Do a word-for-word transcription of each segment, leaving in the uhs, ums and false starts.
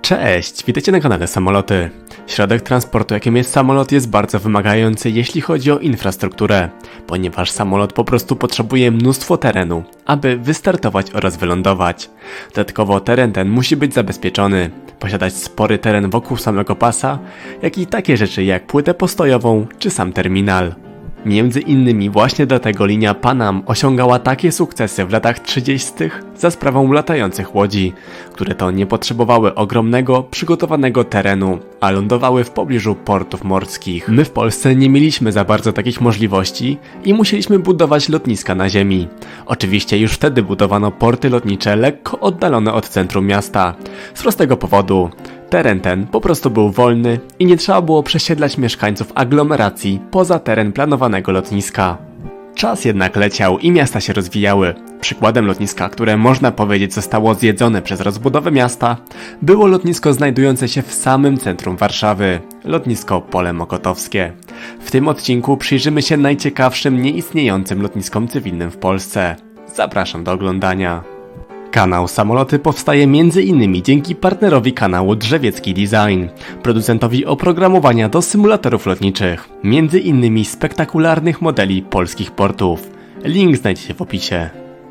Cześć, witajcie na kanale Samoloty. Środek transportu, jakim jest samolot, jest bardzo wymagający, jeśli chodzi o infrastrukturę, ponieważ samolot po prostu potrzebuje mnóstwo terenu, aby wystartować oraz wylądować. Dodatkowo teren ten musi być zabezpieczony, posiadać spory teren wokół samego pasa, jak i takie rzeczy jak płytę postojową czy sam terminal. Między innymi właśnie dlatego linia Panam osiągała takie sukcesy w latach trzydziestych za sprawą latających łodzi, które to nie potrzebowały ogromnego, przygotowanego terenu, a lądowały w pobliżu portów morskich. My w Polsce nie mieliśmy za bardzo takich możliwości i musieliśmy budować lotniska na ziemi. Oczywiście już wtedy budowano porty lotnicze lekko oddalone od centrum miasta. Z prostego powodu. Teren ten po prostu był wolny i nie trzeba było przesiedlać mieszkańców aglomeracji poza teren planowanego lotniska. Czas jednak leciał i miasta się rozwijały. Przykładem lotniska, które można powiedzieć zostało zjedzone przez rozbudowę miasta, było lotnisko znajdujące się w samym centrum Warszawy, lotnisko Pole Mokotowskie. W tym odcinku przyjrzymy się najciekawszym nieistniejącym lotniskom cywilnym w Polsce. Zapraszam do oglądania. Kanał Samoloty powstaje między innymi dzięki partnerowi kanału Drzewiecki Design, producentowi oprogramowania do symulatorów lotniczych, między innymi spektakularnych modeli polskich portów. Link znajdziecie w opisie.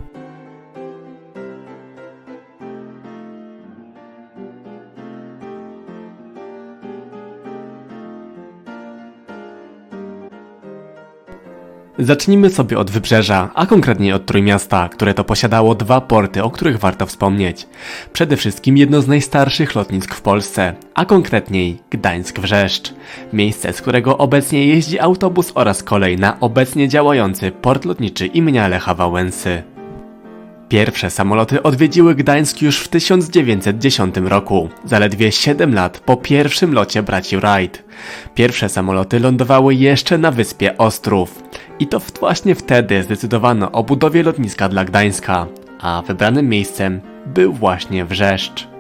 Zacznijmy sobie od Wybrzeża, a konkretnie od Trójmiasta, które to posiadało dwa porty, o których warto wspomnieć. Przede wszystkim jedno z najstarszych lotnisk w Polsce, a konkretniej Gdańsk-Wrzeszcz. Miejsce, z którego obecnie jeździ autobus oraz kolej na obecnie działający port lotniczy imienia Lecha Wałęsy. Pierwsze samoloty odwiedziły Gdańsk już w tysiąc dziewięćset dziesiątym roku, zaledwie siedem lat po pierwszym locie braci Wright. Pierwsze samoloty lądowały jeszcze na wyspie Ostrów. I to właśnie wtedy zdecydowano o budowie lotniska dla Gdańska, a wybranym miejscem był właśnie Wrzeszcz.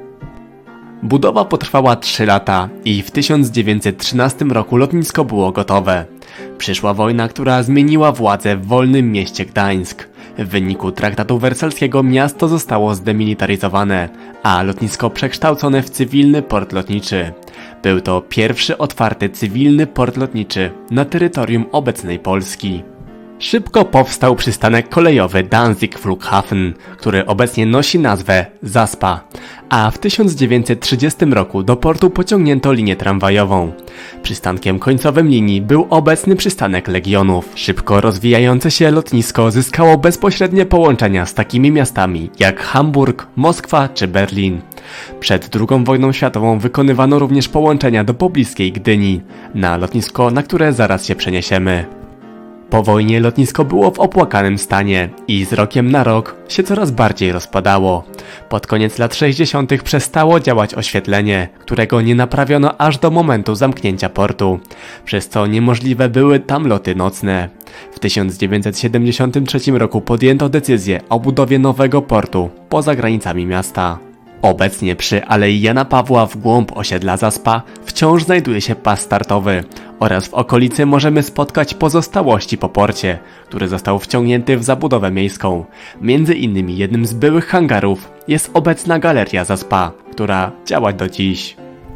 Budowa potrwała trzy lata i w tysiąc dziewięćset trzynastym roku lotnisko było gotowe. Przyszła wojna, która zmieniła władzę w wolnym mieście Gdańsk. W wyniku traktatu wersalskiego miasto zostało zdemilitaryzowane, a lotnisko przekształcone w cywilny port lotniczy. Był to pierwszy otwarty cywilny port lotniczy na terytorium obecnej Polski. Szybko powstał przystanek kolejowy Danzig Flughafen, który obecnie nosi nazwę Zaspa, a w tysiąc dziewięćset trzydziestym roku do portu pociągnięto linię tramwajową. Przystankiem końcowym linii był obecny przystanek Legionów. Szybko rozwijające się lotnisko zyskało bezpośrednie połączenia z takimi miastami jak Hamburg, Moskwa czy Berlin. Przed drugą wojną światową wykonywano również połączenia do pobliskiej Gdyni, na lotnisko, na które zaraz się przeniesiemy. Po wojnie lotnisko było w opłakanym stanie i z rokiem na rok się coraz bardziej rozpadało. Pod koniec lat sześćdziesiątych przestało działać oświetlenie, którego nie naprawiono aż do momentu zamknięcia portu, przez co niemożliwe były tam loty nocne. W tysiąc dziewięćset siedemdziesiątym trzecim roku podjęto decyzję o budowie nowego portu poza granicami miasta. Obecnie przy Alei Jana Pawła w głąb osiedla Zaspa wciąż znajduje się pas startowy oraz w okolicy możemy spotkać pozostałości po porcie, który został wciągnięty w zabudowę miejską. Między innymi jednym z byłych hangarów jest obecna Galeria Zaspa, która działa do dziś.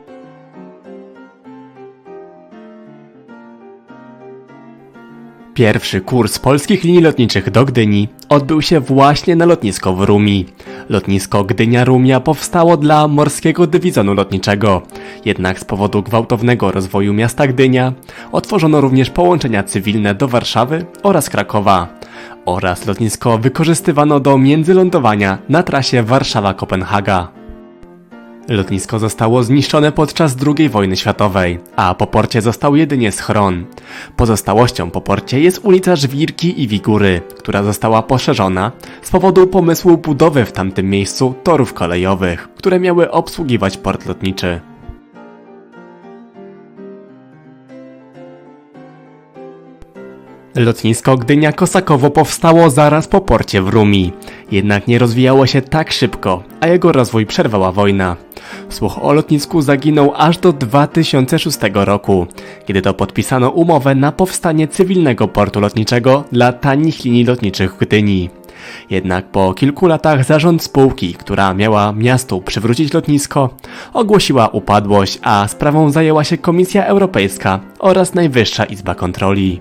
Pierwszy kurs polskich linii lotniczych do Gdyni odbył się właśnie na lotnisko w Rumi. Lotnisko Gdynia-Rumia powstało dla Morskiego Dywizjonu Lotniczego. Jednak z powodu gwałtownego rozwoju miasta Gdynia otworzono również połączenia cywilne do Warszawy oraz Krakowa. Oraz lotnisko wykorzystywano do międzylądowania na trasie Warszawa-Kopenhaga. Lotnisko zostało zniszczone podczas drugiej wojny światowej, a po porcie został jedynie schron. Pozostałością po porcie jest ulica Żwirki i Wigury, która została poszerzona z powodu pomysłu budowy w tamtym miejscu torów kolejowych, które miały obsługiwać port lotniczy. Lotnisko Gdynia-Kosakowo powstało zaraz po porcie w Rumi, jednak nie rozwijało się tak szybko, a jego rozwój przerwała wojna. Słuch o lotnisku zaginął aż do dwa tysiące szóstego roku, kiedy to podpisano umowę na powstanie cywilnego portu lotniczego dla tanich linii lotniczych w Gdyni. Jednak po kilku latach zarząd spółki, która miała miastu przywrócić lotnisko, ogłosiła upadłość, a sprawą zajęła się Komisja Europejska oraz Najwyższa Izba Kontroli.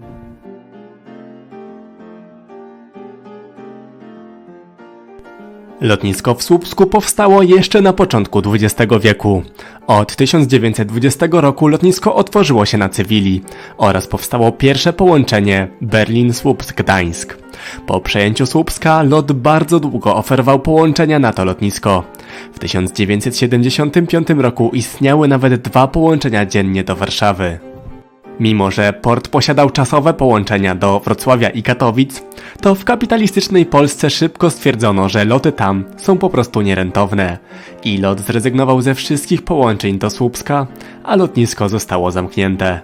Lotnisko w Słupsku powstało jeszcze na początku dwudziestego wieku. Od tysiąc dziewięćset dwudziestego roku lotnisko otworzyło się na cywili oraz powstało pierwsze połączenie Berlin-Słupsk-Gdańsk. Po przejęciu Słupska LOT bardzo długo oferował połączenia na to lotnisko. W tysiąc dziewięćset siedemdziesiątym piątym roku istniały nawet dwa połączenia dziennie do Warszawy. Mimo że port posiadał czasowe połączenia do Wrocławia i Katowic, to w kapitalistycznej Polsce szybko stwierdzono, że loty tam są po prostu nierentowne i LOT zrezygnował ze wszystkich połączeń do Słupska, a lotnisko zostało zamknięte.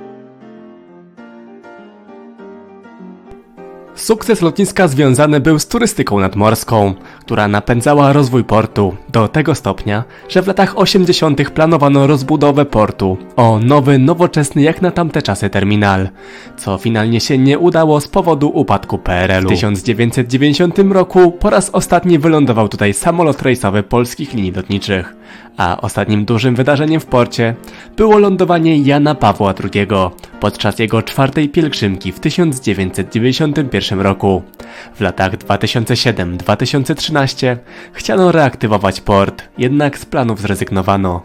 Sukces lotniska związany był z turystyką nadmorską, która napędzała rozwój portu do tego stopnia, że w latach osiemdziesiątych planowano rozbudowę portu o nowy, nowoczesny jak na tamte czasy terminal, co finalnie się nie udało z powodu upadku P R L u. W tysiąc dziewięćset dziewięćdziesiątym roku po raz ostatni wylądował tutaj samolot rejsowy polskich linii lotniczych, a ostatnim dużym wydarzeniem w porcie było lądowanie Jana Pawła drugiego podczas jego czwartej pielgrzymki w tysiąc dziewięćset dziewięćdziesiątym pierwszym roku. W latach dwa tysiące siódmym do dwa tysiące trzynastego chciano reaktywować port, jednak z planów zrezygnowano.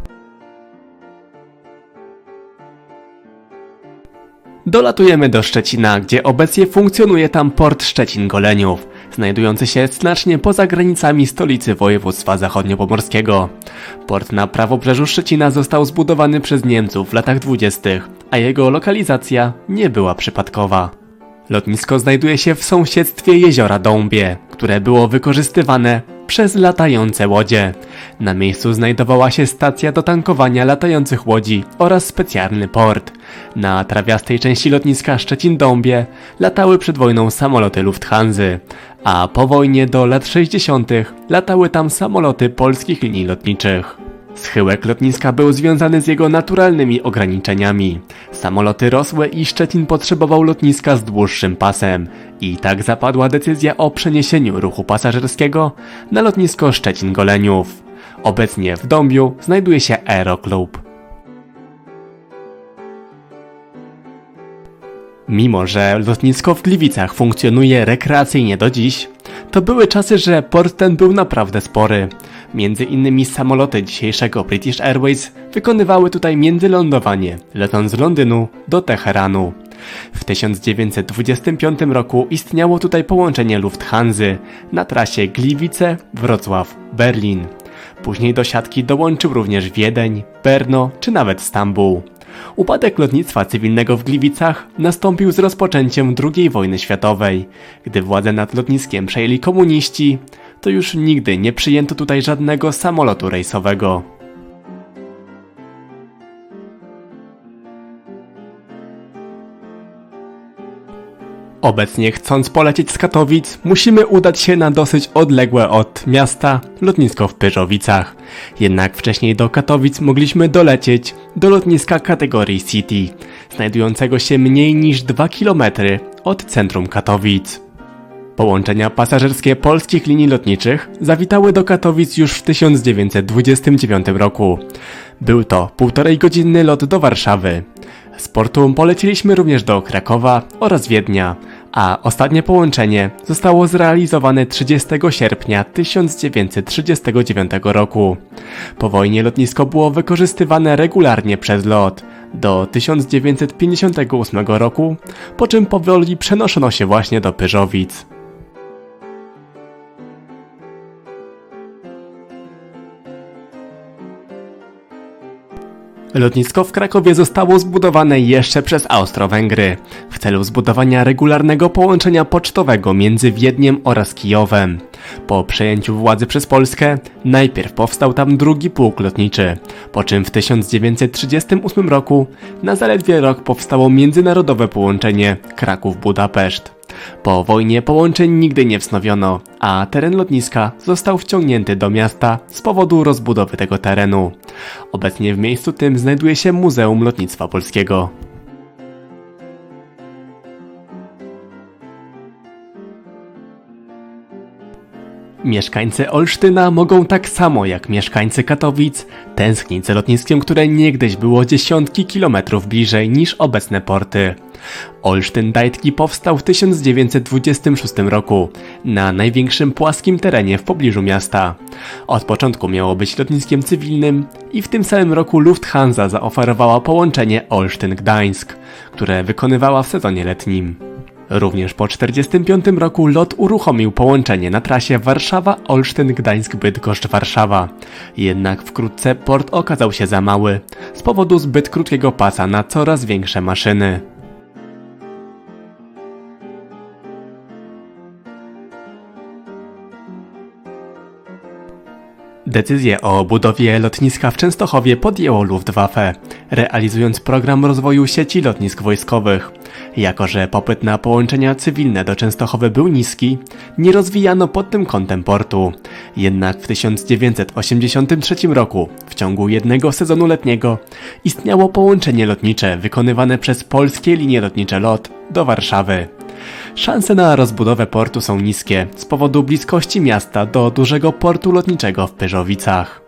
Dolatujemy do Szczecina, gdzie obecnie funkcjonuje tam port Szczecin-Goleniów, znajdujący się znacznie poza granicami stolicy województwa zachodniopomorskiego. Port na prawobrzeżu Szczecina został zbudowany przez Niemców w latach dwudziestych, a jego lokalizacja nie była przypadkowa. Lotnisko znajduje się w sąsiedztwie jeziora Dąbie, które było wykorzystywane przez latające łodzie. Na miejscu znajdowała się stacja do tankowania latających łodzi oraz specjalny port. Na trawiastej części lotniska Szczecin-Dąbie latały przed wojną samoloty Lufthansy, a po wojnie do lat sześćdziesiątych latały tam samoloty polskich linii lotniczych. Schyłek lotniska był związany z jego naturalnymi ograniczeniami. Samoloty rosły i Szczecin potrzebował lotniska z dłuższym pasem i tak zapadła decyzja o przeniesieniu ruchu pasażerskiego na lotnisko Szczecin-Goleniów. Obecnie w Dąbiu znajduje się Aeroklub. Mimo że lotnisko w Gliwicach funkcjonuje rekreacyjnie do dziś, to były czasy, że port ten był naprawdę spory. Między innymi samoloty dzisiejszego British Airways wykonywały tutaj międzylądowanie, lecąc z Londynu do Teheranu. W tysiąc dziewięćset dwudziestym piątym roku istniało tutaj połączenie Lufthansy na trasie Gliwice-Wrocław-Berlin. Później do siatki dołączył również Wiedeń, Brno czy nawet Stambuł. Upadek lotnictwa cywilnego w Gliwicach nastąpił z rozpoczęciem drugiej wojny światowej. Gdy władzę nad lotniskiem przejęli komuniści, to już nigdy nie przyjęto tutaj żadnego samolotu rejsowego. Obecnie, chcąc polecieć z Katowic, musimy udać się na dosyć odległe od miasta lotnisko w Pyrzowicach. Jednak wcześniej do Katowic mogliśmy dolecieć do lotniska kategorii City, znajdującego się mniej niż dwa kilometry od centrum Katowic. Połączenia pasażerskie polskich linii lotniczych zawitały do Katowic już w tysiąc dziewięćset dwudziestym dziewiątym roku. Był to półtorej godzinny lot do Warszawy. Z portu poleciliśmy również do Krakowa oraz Wiednia, a ostatnie połączenie zostało zrealizowane trzydziestego sierpnia tysiąc dziewięćset trzydziestego dziewiątego roku. Po wojnie lotnisko było wykorzystywane regularnie przez LOT do tysiąc dziewięćset pięćdziesiątego ósmego roku, po czym powoli przenoszono się właśnie do Pyrzowic. Lotnisko w Krakowie zostało zbudowane jeszcze przez Austro-Węgry w celu zbudowania regularnego połączenia pocztowego między Wiedniem oraz Kijowem. Po przejęciu władzy przez Polskę najpierw powstał tam drugi pułk lotniczy, po czym w tysiąc dziewięćset trzydziestym ósmym roku na zaledwie rok powstało międzynarodowe połączenie Kraków-Budapeszt. Po wojnie połączeń nigdy nie wznowiono, a teren lotniska został wciągnięty do miasta z powodu rozbudowy tego terenu. Obecnie w miejscu tym znajduje się Muzeum Lotnictwa Polskiego. Mieszkańcy Olsztyna mogą tak samo jak mieszkańcy Katowic tęsknić za lotniskiem, które niegdyś było dziesiątki kilometrów bliżej niż obecne porty. Olsztyn Dajdki powstał w tysiąc dziewięćset dwudziestym szóstym roku na największym płaskim terenie w pobliżu miasta. Od początku miało być lotniskiem cywilnym i w tym samym roku Lufthansa zaoferowała połączenie Olsztyn-Gdańsk, które wykonywała w sezonie letnim. Również po tysiąc dziewięćset czterdziestym piątym roku LOT uruchomił połączenie na trasie Warszawa-Olsztyn-Gdańsk-Bydgoszcz-Warszawa. Jednak wkrótce port okazał się za mały z powodu zbyt krótkiego pasa na coraz większe maszyny. Decyzję o budowie lotniska w Częstochowie podjęło Luftwaffe, realizując program rozwoju sieci lotnisk wojskowych. Jako że popyt na połączenia cywilne do Częstochowy był niski, nie rozwijano pod tym kątem portu. Jednak w tysiąc dziewięćset osiemdziesiątym trzecim roku, w ciągu jednego sezonu letniego, istniało połączenie lotnicze wykonywane przez polskie linie lotnicze LOT do Warszawy. Szanse na rozbudowę portu są niskie z powodu bliskości miasta do dużego portu lotniczego w Pyrzowicach.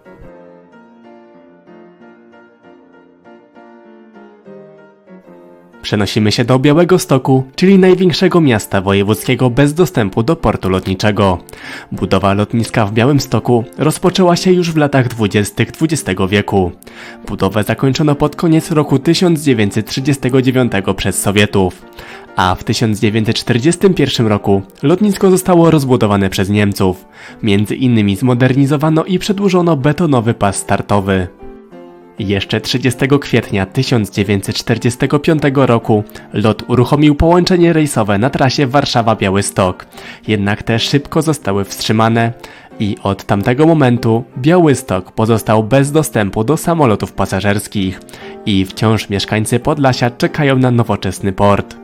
Przenosimy się do Białegostoku, czyli największego miasta wojewódzkiego bez dostępu do portu lotniczego. Budowa lotniska w Białymstoku rozpoczęła się już w latach dwudziestych dwudziestego wieku. Budowę zakończono pod koniec roku tysiąc dziewięćset trzydziestego dziewiątego przez Sowietów, a w tysiąc dziewięćset czterdziestym pierwszym roku lotnisko zostało rozbudowane przez Niemców. Między innymi zmodernizowano i przedłużono betonowy pas startowy. Jeszcze trzydziestego kwietnia tysiąc dziewięćset czterdziestego piątego roku LOT uruchomił połączenie rejsowe na trasie Warszawa-Białystok, jednak te szybko zostały wstrzymane i od tamtego momentu Białystok pozostał bez dostępu do samolotów pasażerskich i wciąż mieszkańcy Podlasia czekają na nowoczesny port.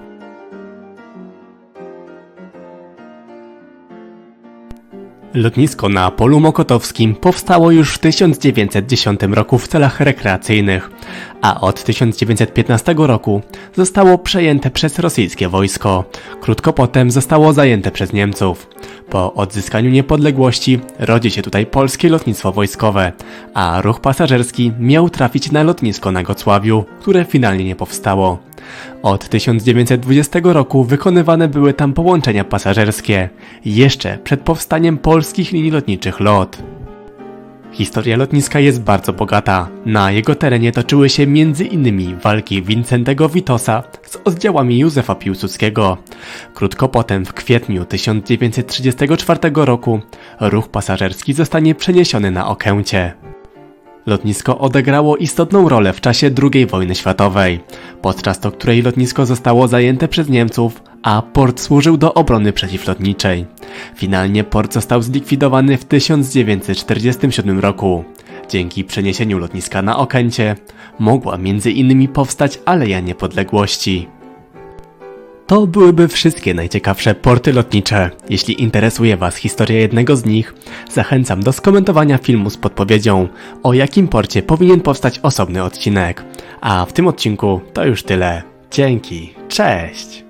Lotnisko na Polu Mokotowskim powstało już w tysiąc dziewięćset dziesiątym roku w celach rekreacyjnych, a od tysiąc dziewięćset piętnastego roku zostało przejęte przez rosyjskie wojsko. Krótko potem zostało zajęte przez Niemców. Po odzyskaniu niepodległości rodzi się tutaj polskie lotnictwo wojskowe, a ruch pasażerski miał trafić na lotnisko na Gocławiu, które finalnie nie powstało. Od tysiąc dziewięćset dwudziestego roku wykonywane były tam połączenia pasażerskie, jeszcze przed powstaniem polskich linii lotniczych LOT. Historia lotniska jest bardzo bogata. Na jego terenie toczyły się między innymi walki Wincentego Witosa z oddziałami Józefa Piłsudskiego. Krótko potem, w kwietniu tysiąc dziewięćset trzydziestego czwartego roku, ruch pasażerski zostanie przeniesiony na Okęcie. Lotnisko odegrało istotną rolę w czasie drugiej wojny światowej, podczas to której lotnisko zostało zajęte przez Niemców, a port służył do obrony przeciwlotniczej. Finalnie port został zlikwidowany w tysiąc dziewięćset czterdziestym siódmym roku. Dzięki przeniesieniu lotniska na Okęcie mogła między innymi powstać Aleja Niepodległości. To byłyby wszystkie najciekawsze porty lotnicze. Jeśli interesuje Was historia jednego z nich, zachęcam do skomentowania filmu z podpowiedzią, o jakim porcie powinien powstać osobny odcinek. A w tym odcinku to już tyle. Dzięki, cześć!